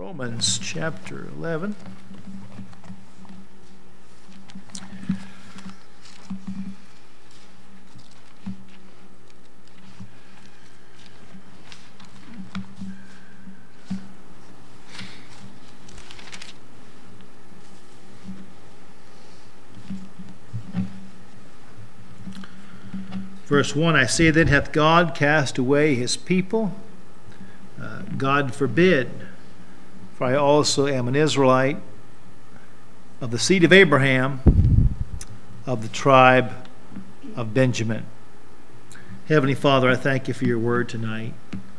Romans chapter 11. Verse 1, I say then, hath God cast away his people? God forbid. For I also am an Israelite, of the seed of Abraham, of the tribe of Benjamin. Heavenly Father, I thank you for your word tonight.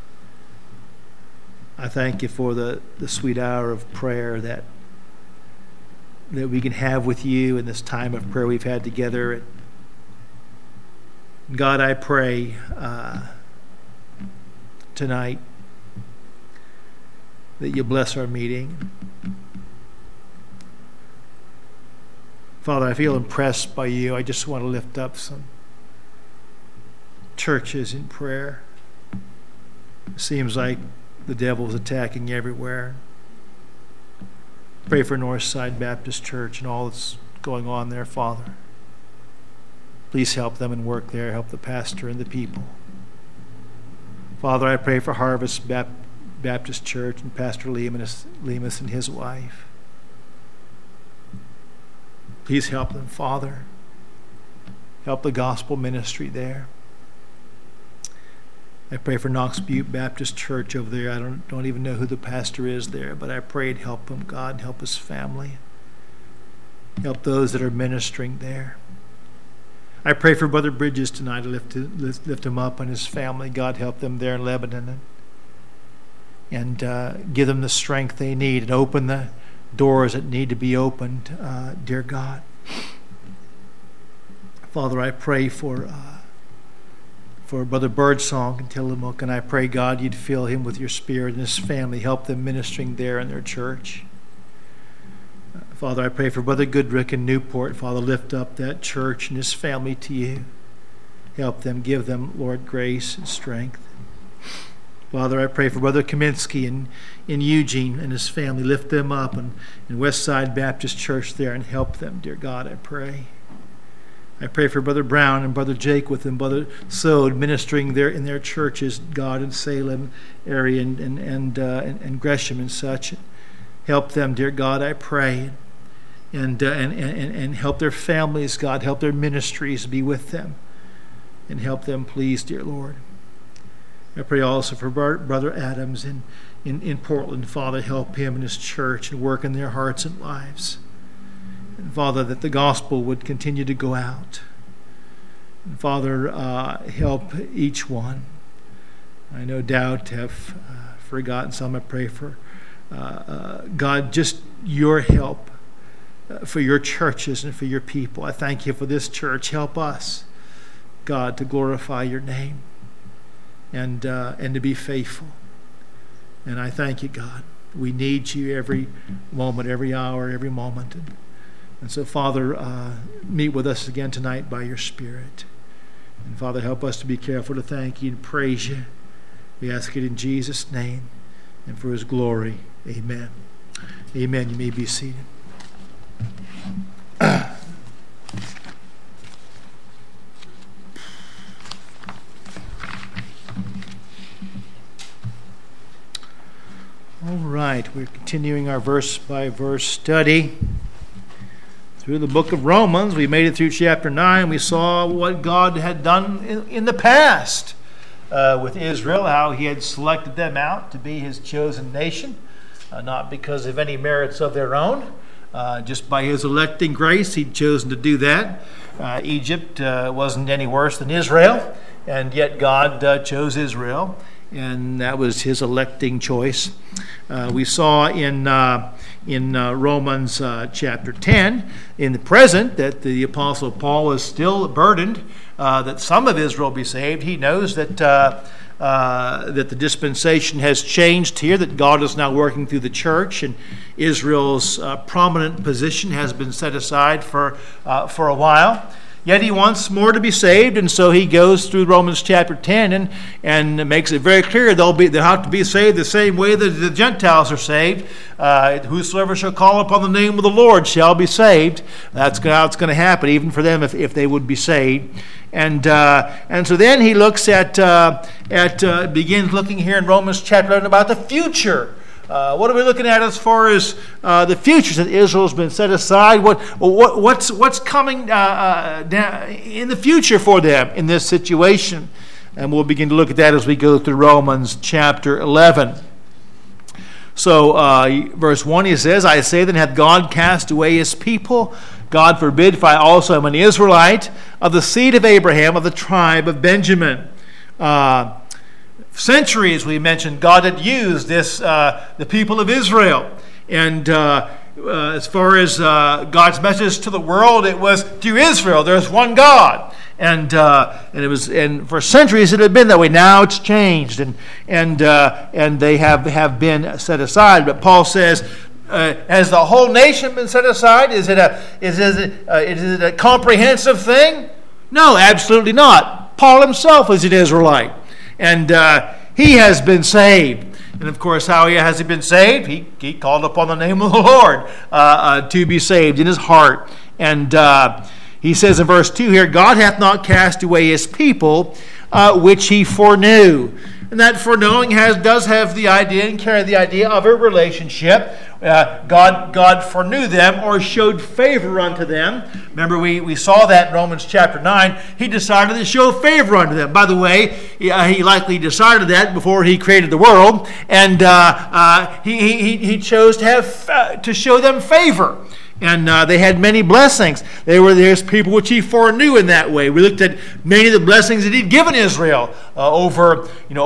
I thank you for the sweet hour of prayer that we can have with you in this time of prayer we've had together. God, I pray tonight that you bless our meeting. Father, I feel impressed by you. I just want to lift up some churches in prayer. It seems like the devil's attacking everywhere. Pray for Northside Baptist Church and all that's going on there, Father. Please help them and work there. Help the pastor and the people. Father, I pray for Harvest Baptist Church and Pastor Lemus and his wife. Please help them, Father. Help the gospel ministry there. I pray for Knox Butte Baptist Church over there. I don't even know who the pastor is there, but I pray to help him, God, and help his family. Help those that are ministering there. I pray for Brother Bridges tonight to lift him up and his family. God, help them there in Lebanon and give them the strength they need and open the doors that need to be opened, dear God. Father, I pray for Brother Birdsong in Tillamook, and I pray, God, you'd fill him with your spirit and his family. Help them ministering there in their church. Father, I pray for Brother Goodrick in Newport. Father, lift up that church and his family to you. Help them, give them, Lord, grace and strength. Father, I pray for Brother Kaminsky in Eugene and his family. Lift them up in Westside Baptist Church there and help them, dear God, I pray. I pray for Brother Brown and Brother Jaquith and Brother Sode ministering there in their churches, God, in Salem area and Gresham and such. Help them, dear God, I pray. And help their families, God. Help their ministries be with them. And help them, please, dear Lord. I pray also for Brother Adams in Portland. Father, help him and his church and work in their hearts and lives. And Father, that the gospel would continue to go out. And Father, help each one. I no doubt have forgotten some. I pray for God, just your help for your churches and for your people. I thank you for this church. Help us, God, to glorify your name and to be faithful. And I thank you, God. We need you every moment, every hour, every moment. And so, Father, meet with us again tonight by your Spirit. And Father, help us to be careful to thank you and praise you. We ask it in Jesus' name and for his glory. Amen. Amen. You may be seated. All right, we're continuing our verse-by-verse study through the book of Romans. We made it through chapter 9. We saw what God had done in the past with Israel, how he had selected them out to be his chosen nation, not because of any merits of their own. Just by his electing grace, he'd chosen to do that. Egypt wasn't any worse than Israel, and yet God chose Israel, and that was his electing choice. We saw in Romans chapter 10, in the present, that the Apostle Paul is still burdened that some of Israel be saved. He knows that the dispensation has changed here, that God is now working through the church, and Israel's prominent position has been set aside for a while. Yet he wants more to be saved, and so he goes through Romans chapter 10 and makes it very clear they'll have to be saved the same way that the Gentiles are saved. Whosoever shall call upon the name of the Lord shall be saved. That's how it's going to happen, even for them if they would be saved. And so then he looks begins looking here in Romans chapter 11 about the future. What are we looking at as far as the future? That Israel's been set aside. What's coming down in the future for them in this situation? And we'll begin to look at that as we go through Romans chapter 11. So verse 1, he says, I say then, hath God cast away his people? God forbid, for I also am an Israelite, of the seed of Abraham, of the tribe of Benjamin. Centuries, we mentioned, God had used the people of Israel. And as far as God's message to the world, it was to Israel, there's one God. And for centuries it had been that way. Now it's changed, and they have been set aside. But Paul says, has the whole nation been set aside? Is it a comprehensive thing? No, absolutely not. Paul himself is an Israelite, and he has been saved. And of course, how has he been saved? He called upon the name of the Lord to be saved in his heart. And he says in verse 2 here, God hath not cast away his people, which he foreknew. And that foreknowing does have the idea and carry the idea of a relationship. God foreknew them or showed favor unto them. Remember, we saw that in Romans chapter 9. He decided to show favor unto them. By the way, he likely decided that before he created the world. And he chose to show them favor. And they had many blessings. There's people which he foreknew in that way. We looked at many of the blessings that he'd given Israel over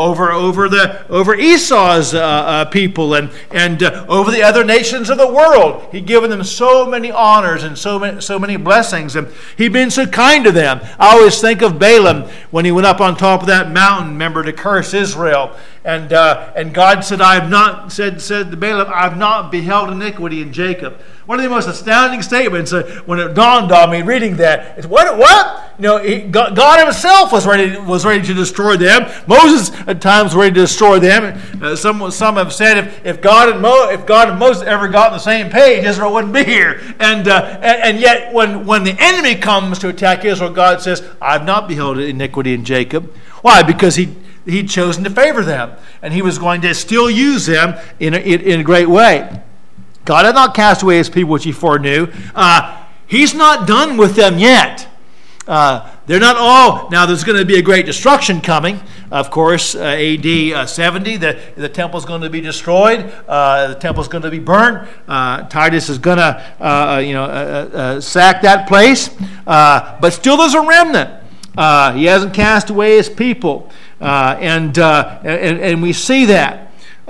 Esau's people and over the other nations of the world. He'd given them so many honors and so many blessings, and he'd been so kind to them. I always think of Balaam when he went up on top of that mountain, remember, to curse Israel. And God said, "I have not," said to Balaam, "I have not beheld iniquity in Jacob." One of the most astounding statements when it dawned on me reading that is, what? God himself was ready to destroy them. Moses at times was ready to destroy them. Some have said if God and Moses ever got on the same page, Israel wouldn't be here. And yet when the enemy comes to attack Israel, God says, "I have not beheld iniquity in Jacob." Why? Because he'd chosen to favor them, and he was going to still use them in a great way. God had not cast away his people which he foreknew. He's not done with them yet. They're not all. Now there's going to be a great destruction coming. Of course, AD 70, the temple's going to be destroyed. The temple's going to be burnt. Titus is going to sack that place. But still there's a remnant. He hasn't cast away his people. And we see that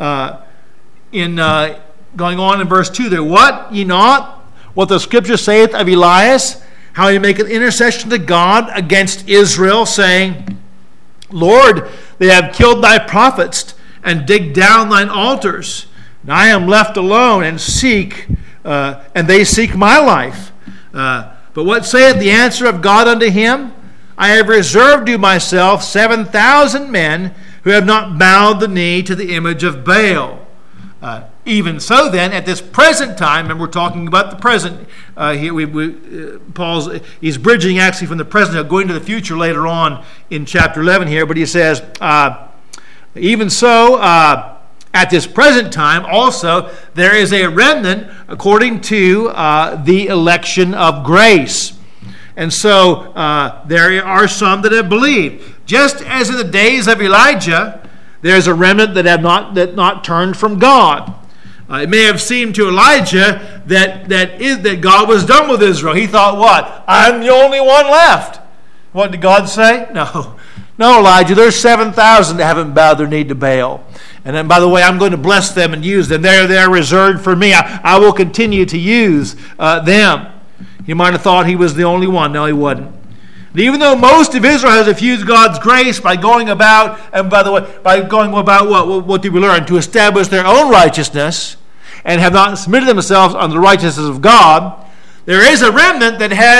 in going on in verse 2 there. What ye not what the scripture saith of Elias, how he maketh intercession to God against Israel, saying, Lord, they have killed thy prophets and digged down thine altars. And I am left alone and they seek my life. But what saith the answer of God unto him? I have reserved to myself 7,000 men who have not bowed the knee to the image of Baal. Even so, then, at this present time, and we're talking about the present here. He's bridging actually from the present, going to the future later on in chapter 11 here. But he says, even so, at this present time, also there is a remnant according to the election of grace. And so there are some that have believed. Just as in the days of Elijah, there's a remnant that have not turned from God. It may have seemed to Elijah that God was done with Israel. He thought, what? I'm the only one left. What did God say? No, Elijah, there's 7,000 that haven't bowed their knee to Baal. And then, by the way, I'm going to bless them and use them. They're reserved for me. I will continue to use them. You might have thought he was the only one. No, he wasn't. And even though most of Israel has refused God's grace by going about, and by the way, what did we learn? To establish their own righteousness and have not submitted themselves under the righteousness of God, there is a remnant that has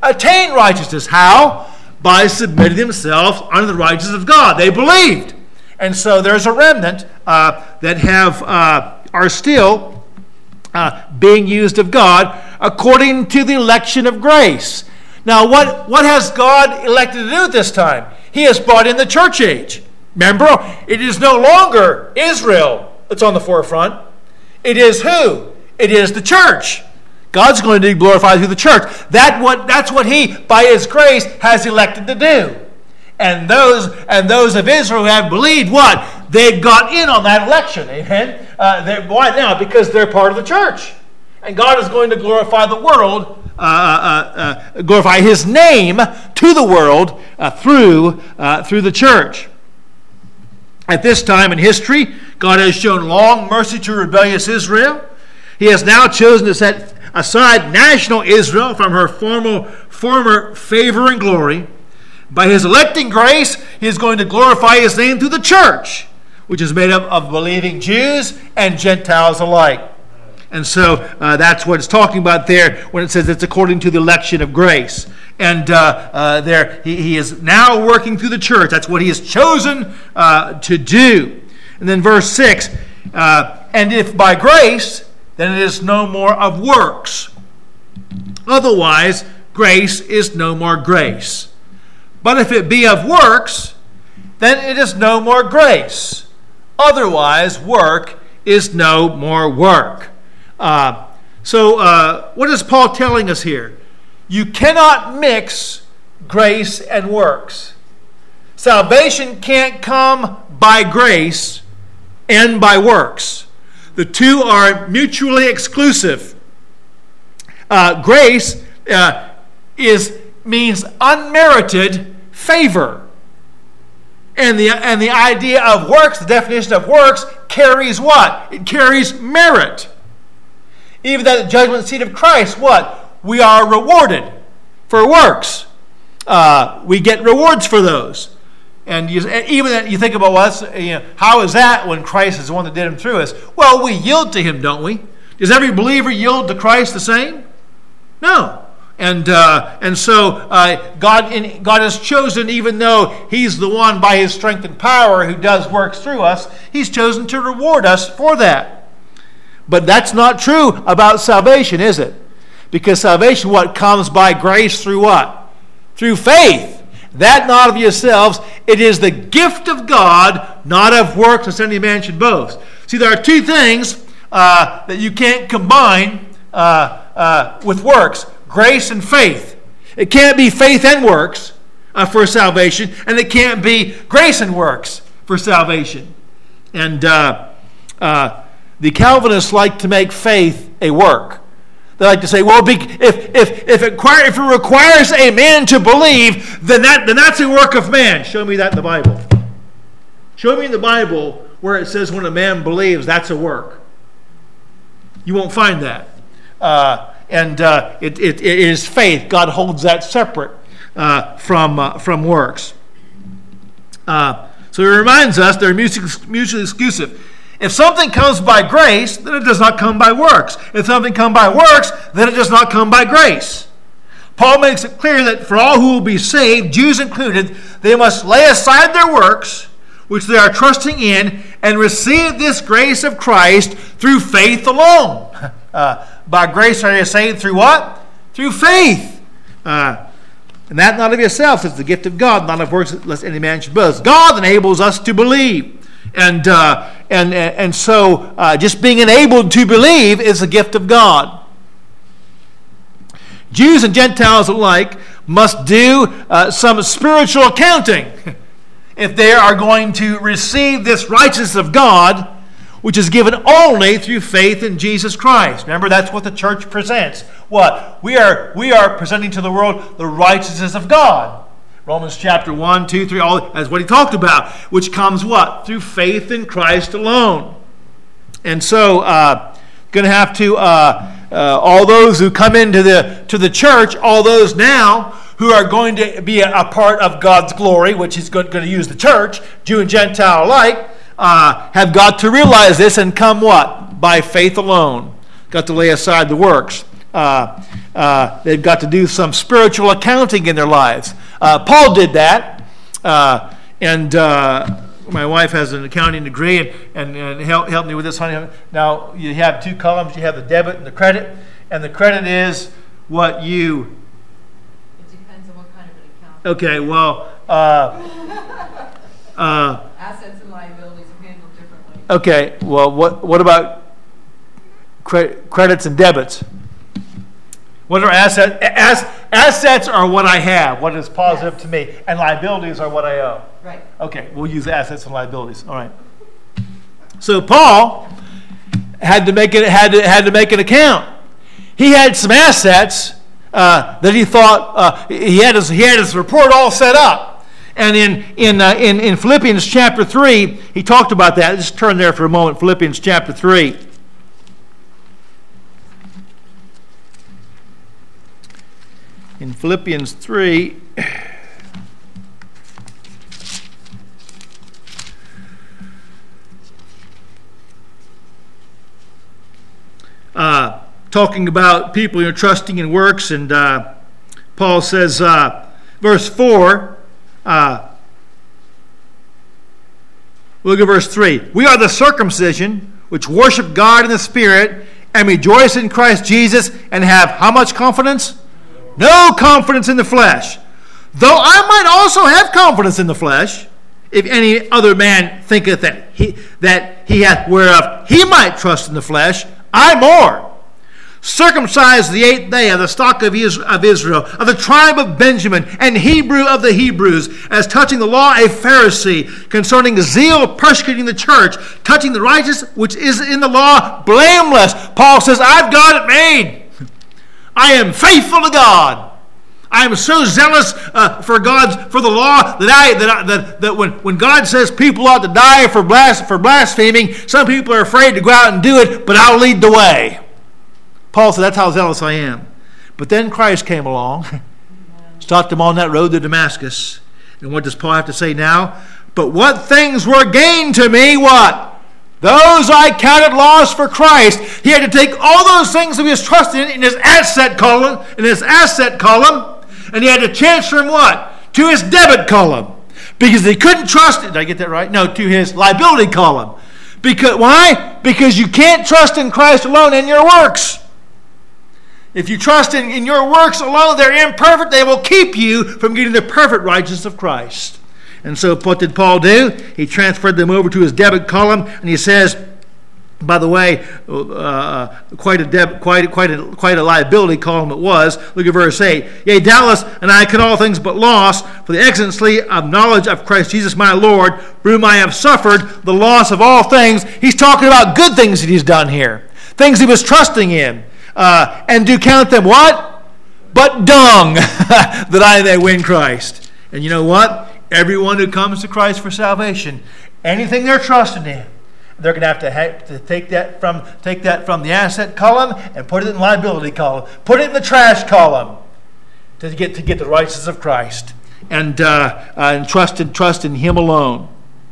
attain righteousness. How? By submitting themselves under the righteousness of God. They believed. And so there's a remnant that are still being used of God according to the election of grace. Now, what has God elected to do at this time? He has brought in the church age. Remember, it is no longer Israel that's on the forefront. It is who? It is the church. God's going to be glorified through the church. That's what He, by His grace, has elected to do. And those of Israel who have believed, what? They got in on that election. Amen? Why now? Because they're part of the church. And God is going to glorify the world, glorify His name to the world through the church. At this time in history, God has shown long mercy to rebellious Israel. He has now chosen to set aside national Israel from her former favor and glory. By His electing grace, He is going to glorify His name through the church, which is made up of believing Jews and Gentiles alike. And so that's what it's talking about there when it says it's according to the election of grace. And he is now working through the church. That's what He has chosen to do. And then verse 6, and if by grace, then it is no more of works. Otherwise, grace is no more grace. But if it be of works, then it is no more grace. Otherwise, work is no more work. So what is Paul telling us here? You cannot mix grace and works. Salvation can't come by grace and by works. The two are mutually exclusive. Grace means unmerited favor. And the idea of works, the definition of works, carries what? It carries merit. Even at the judgment seat of Christ, what? We are rewarded for works. We get rewards for those. And even you think about, well, how is that when Christ is the one that did them through us? Well, we yield to Him, don't we? Does every believer yield to Christ the same? No. And so God has chosen, even though He's the one by His strength and power who does works through us, He's chosen to reward us for that. But that's not true about salvation, is it? Because salvation, what? Comes by grace through what? Through faith. That not of yourselves. It is the gift of God, not of works, lest any man should boast. See, there are two things that you can't combine with works. Grace and faith. It can't be faith and works for salvation, and it can't be grace and works for salvation. And the Calvinists like to make faith a work. They like to say, well, if it requires a man to believe, then that's a work of man. Show me that in the Bible. Show me in the Bible where it says when a man believes, that's a work. You won't find that. It is faith. God holds that separate from works. So He reminds us they're mutually exclusive. If something comes by grace, then it does not come by works. If something comes by works, then it does not come by grace. Paul makes it clear that for all who will be saved, Jews included, they must lay aside their works, which they are trusting in, and receive this grace of Christ through faith alone. By grace are you saved through what? Through faith. And that not of yourselves, it's the gift of God, not of works, lest any man should boast. God enables us to believe. And so just being enabled to believe is a gift of God. Jews and Gentiles alike must do some spiritual accounting if they are going to receive this righteousness of God, which is given only through faith in Jesus Christ. Remember, that's what the church presents. What? We are presenting to the world the righteousness of God. Romans chapter 1, 2, 3, all that's what he talked about, which comes what? Through faith in Christ alone. And so, going to have to, all those who come into the church, all those now who are going to be a part of God's glory, which is going to use the church, Jew and Gentile alike, have got to realize this and come what? By faith alone. Got to lay aside the works. they've got to do some spiritual accounting in their lives. Paul did that, and my wife has an accounting degree and helped me with this, honey. Now, you have two columns. You have the debit and the credit, and the credit is what you... It depends on what kind of an account. Okay, well... assets and liabilities are handled differently. Okay, well, what about credits and debits? What are assets? Assets are what I have, what is positive to me, and liabilities are what I owe. Right. Okay, we'll use assets and liabilities. All right. So Paul had to make an account. He had some assets that he thought he had his report all set up. And in Philippians chapter 3, he talked about that. Just turn there for a moment. Philippians chapter 3. In Philippians 3, talking about people trusting in works, and Paul says, verse 4, look at verse 3. We are the circumcision which worship God in the Spirit and rejoice in Christ Jesus and have how much confidence? No confidence in the flesh. Though I might also have confidence in the flesh, if any other man thinketh that he hath whereof he might trust in the flesh, I more. Circumcised the 8th day of the stock of Israel, of the tribe of Benjamin, and Hebrew of the Hebrews, as touching the law a Pharisee, concerning zeal persecuting the church, touching the righteous which is in the law blameless. Paul says, I've got it made. I am faithful to God. I am so zealous for the law that when God says people ought to die for blaspheming, some people are afraid to go out and do it, but I'll lead the way. Paul said, that's how zealous I am. But then Christ came along, stopped him on that road to Damascus. And what does Paul have to say now? But what things were gained to me, what? Those I counted loss for Christ. He had to take all those things that he was trusting in his asset column, and he had to transfer them what? To his debit column. Because he couldn't trust it. Did I get that right? No, to his liability column. Because why? Because you can't trust in Christ alone in your works. If you trust in your works alone, they're imperfect. They will keep you from getting the perfect righteousness of Christ. And so what did Paul do? He transferred them over to his debit column, and he says, by the way, quite a liability column it was. Look at verse 8. Yea, doubtless, and I count all things but loss for the excellency of knowledge of Christ Jesus my Lord, for whom I have suffered the loss of all things. He's talking about good things that he's done here, things he was trusting in, and do count them what? But dung, that I may win Christ. And you know what? Everyone who comes to Christ for salvation, anything they're trusting in, they're going to have to take that from the asset column and put it in the liability column, put it in the trash column to get the righteousness of Christ and trust in Him alone.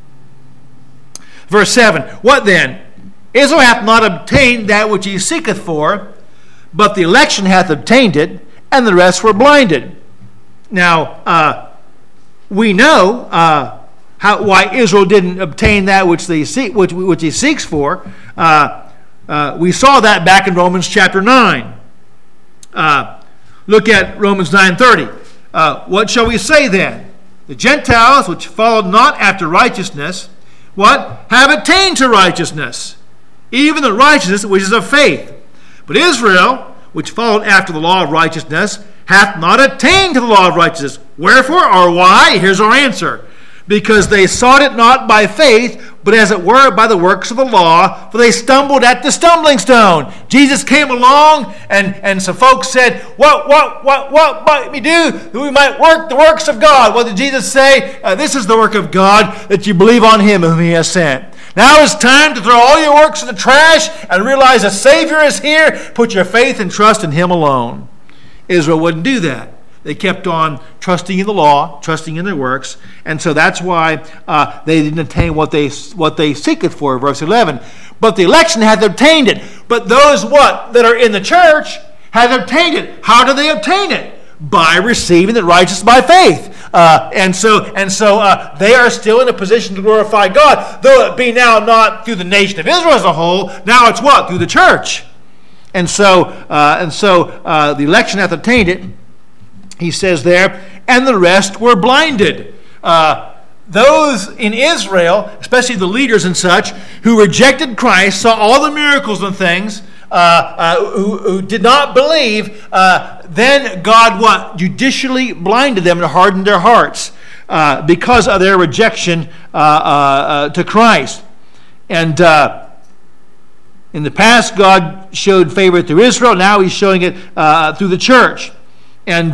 Verse 7. What then? Israel hath not obtained that which he seeketh for, but the election hath obtained it, and the rest were blinded. Now, we know why Israel didn't obtain that which he seeks for. We saw that back in Romans chapter 9. Look at Romans 9:30. What shall we say then? The Gentiles, which followed not after righteousness, what? Have attained to righteousness, even the righteousness which is of faith. But Israel, which followed after the law of righteousness, hath not attained to the law of righteousness. Wherefore, or why? Here's our answer. Because they sought it not by faith, but as it were by the works of the law, for they stumbled at the stumbling stone. Jesus came along, and some folks said, what might we do? We might work the works of God. What did Jesus say? This is the work of God, that you believe on Him whom He has sent. Now it's time to throw all your works in the trash and realize a Savior is here. Put your faith and trust in Him alone. Israel wouldn't do that. They kept on trusting in the law, trusting in their works, and so that's why they didn't attain what they seeketh for. Verse 11. But the election hath obtained it. But those that are in the church has obtained it. How do they obtain it? By receiving the righteousness by faith. And so they are still in a position to glorify God, though it be now not through the nation of Israel as a whole. Now it's what? Through the church. And so the election hath obtained it, he says there, and the rest were blinded. Those in Israel, especially the leaders and such, who rejected Christ, saw all the miracles and things, who did not believe, then God what? Judicially blinded them and hardened their hearts because of their rejection to Christ. And in the past, God showed favor through Israel. Now He's showing it through the church. And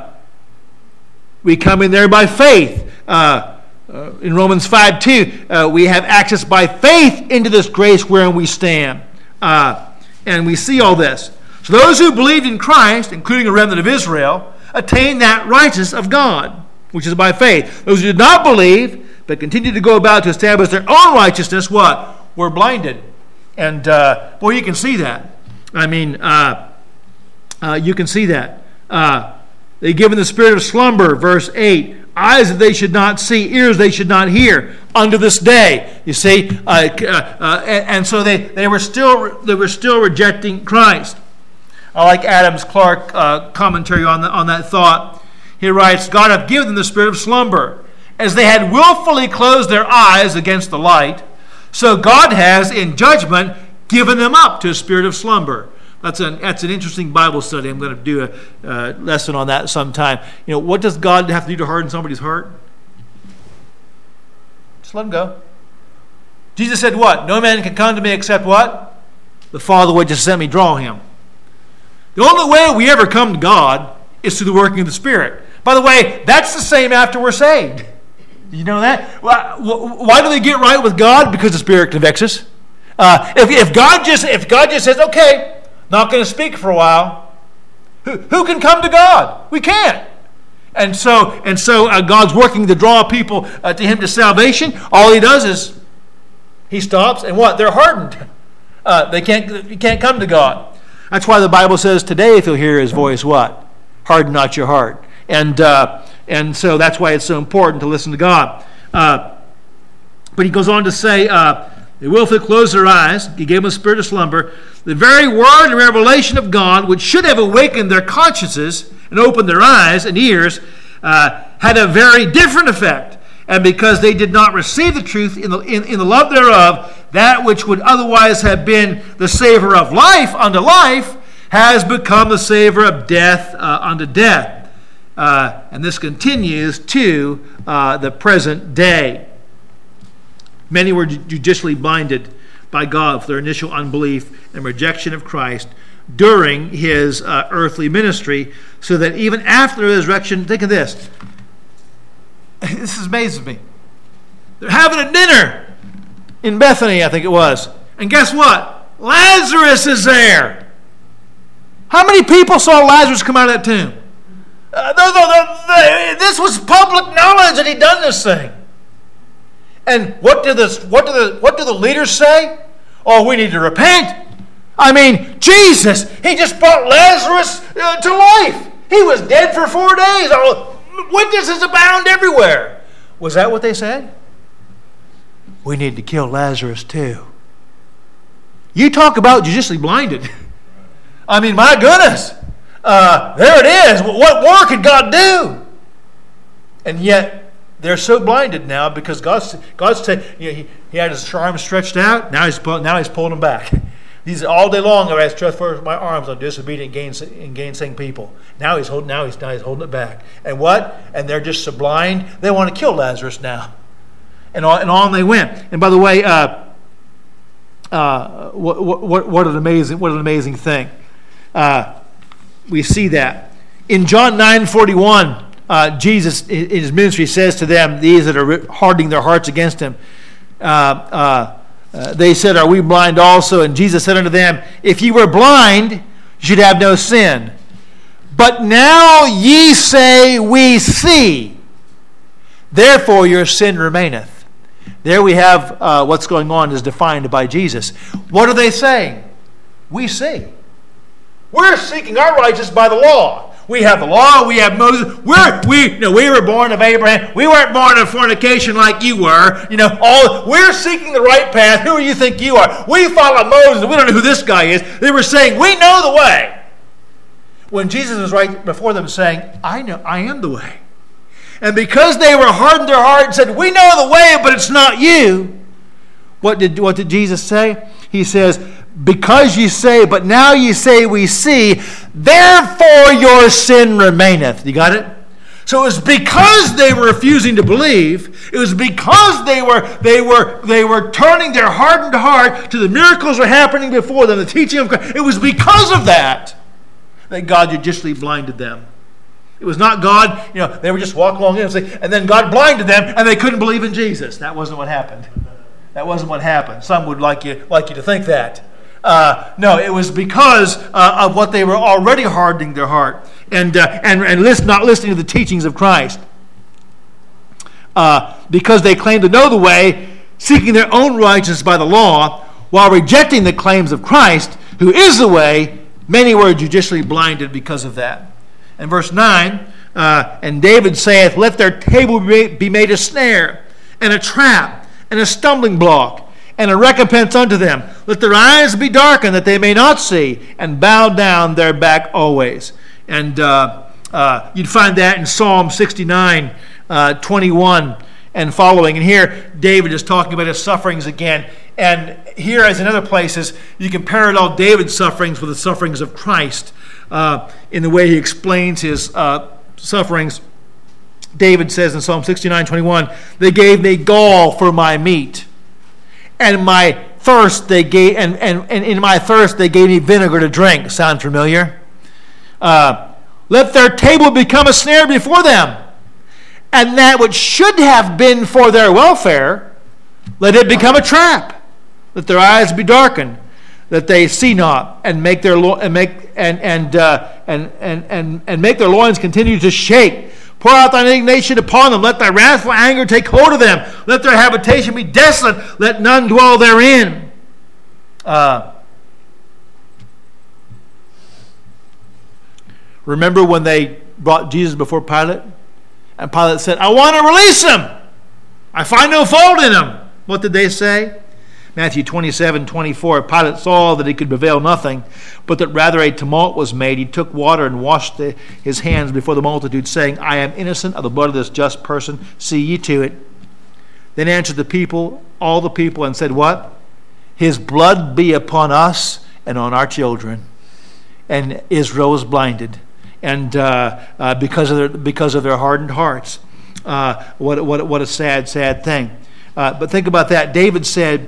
we come in there by faith. In Romans 5:2, we have access by faith into this grace wherein we stand. And we see all this. So those who believed in Christ, including a remnant of Israel, attained that righteousness of God, which is by faith. Those who did not believe, but continued to go about to establish their own righteousness, what? Were blinded. And, boy, you can see that. I mean, you can see that. They given the spirit of slumber, verse 8. Eyes that they should not see, ears they should not hear, unto this day. You see, and so they were still rejecting Christ. I like Adams Clark commentary on that thought. He writes, God hath given them the spirit of slumber, as they had willfully closed their eyes against the light. So God has, in judgment, given them up to a spirit of slumber. That's an interesting Bible study. I'm going to do a lesson on that sometime. You know, what does God have to do to harden somebody's heart? Just let them go. Jesus said what? No man can come to me except what? The Father which has sent me draw him. The only way we ever come to God is through the working of the Spirit. By the way, that's the same after we're saved. Did you know that? Why do they get right with God? Because the Spirit convicts us. If God just says, okay, not going to speak for a while, who can come to God? We can't. And so God's working to draw people to Him to salvation. All He does is He stops, and what? They're hardened. You can't come to God. That's why the Bible says today, if you'll hear His voice, what? Harden not your heart. And so that's why it's so important to listen to God. But He goes on to say, they willfully closed their eyes. He gave them a spirit of slumber. The very word and revelation of God, which should have awakened their consciences and opened their eyes and ears, had a very different effect. And because they did not receive the truth in the love thereof, that which would otherwise have been the savor of life unto life has become the savor of death unto death. And this continues to the present day. Many were judicially blinded by God for their initial unbelief and rejection of Christ during His earthly ministry, so that even after the resurrection, think of this. This amazes me. They're having a dinner in Bethany, I think it was. And guess what? Lazarus is there. How many people saw Lazarus come out of that tomb? This was public knowledge that he'd done this thing. And what do the leaders say? Oh, we need to repent. I mean, Jesus, He just brought Lazarus to life. He was dead for 4 days. Witnesses abound everywhere. Was that what they said? We need to kill Lazarus too. You talk about judicially blinded. I mean, my goodness. There it is. What more could God do? And yet, they're so blinded now because God's He had His arms stretched out. Now He's pulling them back. He's all day long. I stretched forth my arms on disobedient and gainsaying people. Now he's holding it back. And what? And they're just so blind. They want to kill Lazarus now. And on they went. And by the way, what an amazing thing. We see that in John 9:41. Jesus, in His ministry, says to them, these that are hardening their hearts against Him, they said, are we blind also? And Jesus said unto them, if ye were blind, you should have no sin. But now ye say, we see. Therefore your sin remaineth. There we have what's going on is defined by Jesus. What are they saying? We see. We're seeking our righteousness by the law. We have the law. We have Moses. We were born of Abraham. We weren't born of fornication like you were. We're seeking the right path. Who do you think you are? We follow Moses. We don't know who this guy is. They were saying, we know the way. When Jesus was right before them saying, I am the way. And because they were hardened their heart and said, we know the way, but it's not you. What did Jesus say? He says, because you say, but now you say we see, therefore your sin remaineth. You got it? So it was because they were refusing to believe. It was because they were turning their hardened heart to the miracles that were happening before them, the teaching of Christ. It was because of that God judicially blinded them. It was not God, they were just walking along and then God blinded them and they couldn't believe in Jesus. That wasn't what happened. That wasn't what happened. Some would like you to think that. No, it was because of what they were already hardening their heart and not listening to the teachings of Christ. Because they claimed to know the way, seeking their own righteousness by the law, while rejecting the claims of Christ, who is the way, many were judicially blinded because of that. And verse 9, and David saith, let their table be made a snare, and a trap, and a stumbling block, and a recompense unto them. Let their eyes be darkened, that they may not see, and bow down their back always. And you'd find that in Psalm 69, 21 and following. And here, David is talking about his sufferings again. And here, as in other places, you can parallel David's sufferings with the sufferings of Christ in the way he explains his sufferings. David says in Psalm 69:21, they gave me gall for my meat, and my thirst they gave, and in my thirst they gave me vinegar to drink. Sound familiar? Let their table become a snare before them, and that which should have been for their welfare, let it become a trap. Let their eyes be darkened, that they see not, and make their make their loins continue to shake. Pour out thine indignation upon them. Let thy wrathful anger take hold of them. Let their habitation be desolate. Let none dwell therein. Remember when they brought Jesus before Pilate? And Pilate said, I want to release him. I find no fault in him. What did they say? Matthew 27:24, Pilate saw that he could prevail nothing, but that rather a tumult was made. He took water and washed his hands before the multitude, saying, I am innocent of the blood of this just person. See ye to it. Then answered the people, all the people, and said, what? His blood be upon us and on our children. And Israel was blinded, and because of their hardened hearts. What a sad thing. But think about that. David said,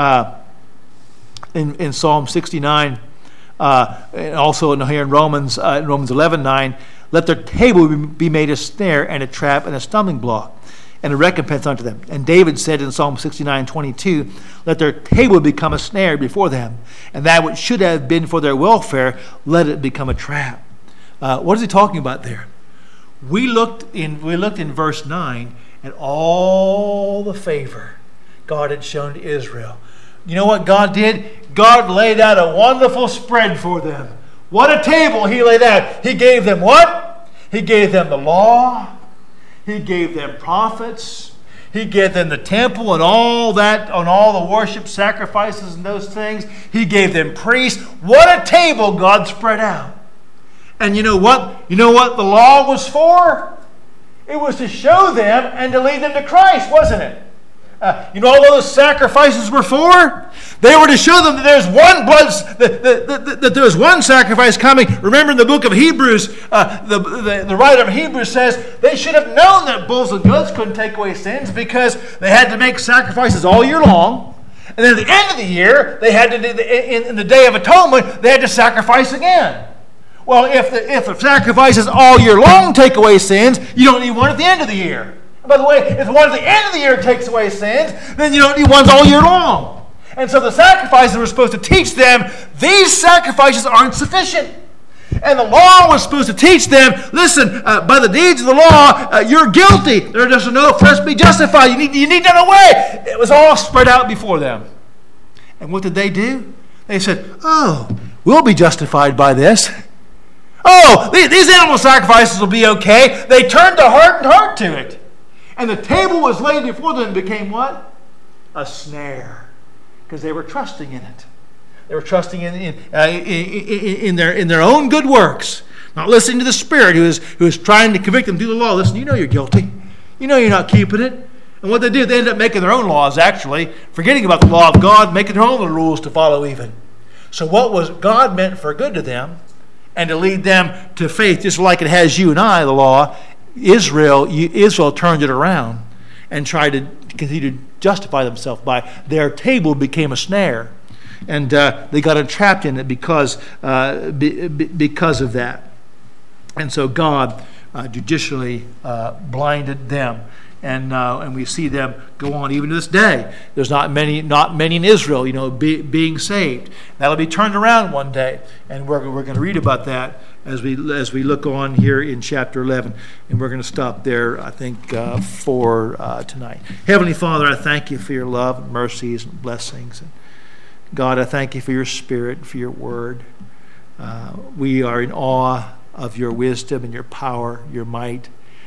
in Psalm 69, and also here in Romans 11:9, let their table be made a snare and a trap and a stumbling block, and a recompense unto them. And David said in Psalm 69:22, let their table become a snare before them, and that which should have been for their welfare, let it become a trap. What is he talking about there? We looked in verse 9 at all the favor God had shown to Israel. You know what God did? God laid out a wonderful spread for them. What a table he laid out. He gave them what? He gave them the law. He gave them prophets. He gave them the temple and all that, on all the worship sacrifices and those things. He gave them priests. What a table God spread out. And you know what? You know what the law was for? It was to show them and to lead them to Christ, wasn't it? You know all those sacrifices were for? They were to show them that there's one that there's one sacrifice coming. Remember in the book of Hebrews, the writer of Hebrews says they should have known that bulls and goats couldn't take away sins because they had to make sacrifices all year long. And then at the end of the year, they had to do in the Day of Atonement, they had to sacrifice again. Well, if the sacrifices all year long take away sins, you don't need one at the end of the year. By the way, if the one at the end of the year takes away sins, then you don't need ones all year long. And so the sacrifices were supposed to teach them, these sacrifices aren't sufficient. And the law was supposed to teach them, listen, by the deeds of the law, you're guilty. There doesn't no flesh be justified. You need done away. It was all spread out before them. And what did they do? They said, oh, We'll be justified by this. Oh, these animal sacrifices will be okay. They turned a hardened heart to it. And the table was laid before them and became what? A snare. Because they were trusting in it. They were trusting in their own good works. Not listening to the Spirit who is trying to convict them through the law. Listen, you know you're guilty. You know you're not keeping it. And what they did, they ended up making their own laws, actually. Forgetting about the law of God, making their own rules to follow even. So what was God meant for good to them and to lead them to faith, just like it has you and I, the law, Israel turned it around and tried to continue to justify themselves by their table became a snare. And they got entrapped in it because of that. And so God judicially blinded them. And we see them go on even to this day. There's not many in Israel, being saved. That'll be turned around one day, and we're going to read about that as we look on here in chapter 11, and we're going to stop there, I think, for tonight. Heavenly Father, I thank you for your love and mercies and blessings. And God, I thank you for your Spirit, for your Word. We are in awe of your wisdom and your power, your might.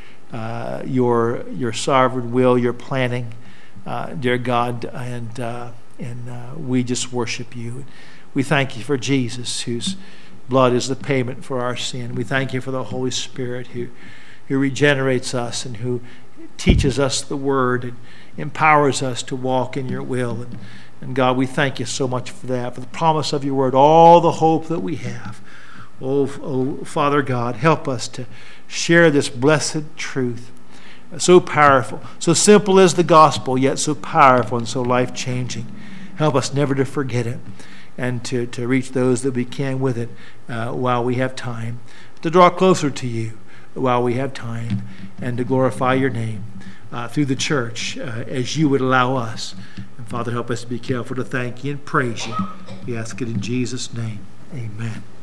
Your sovereign will, your planning, dear God, and we just worship you. We thank you for Jesus, whose blood is the payment for our sin. We thank you for the Holy Spirit who regenerates us and who teaches us the Word and empowers us to walk in your will. And God, we thank you so much for that, for the promise of your Word, all the hope that we have. Oh, Father God, help us to share this blessed truth. So powerful, so simple is the gospel, yet so powerful and so life-changing. Help us never to forget it and to reach those that we can with it while we have time, to draw closer to you while we have time, and to glorify your name through the church as you would allow us. And Father, help us to be careful to thank you and praise you. We ask it in Jesus' name. Amen.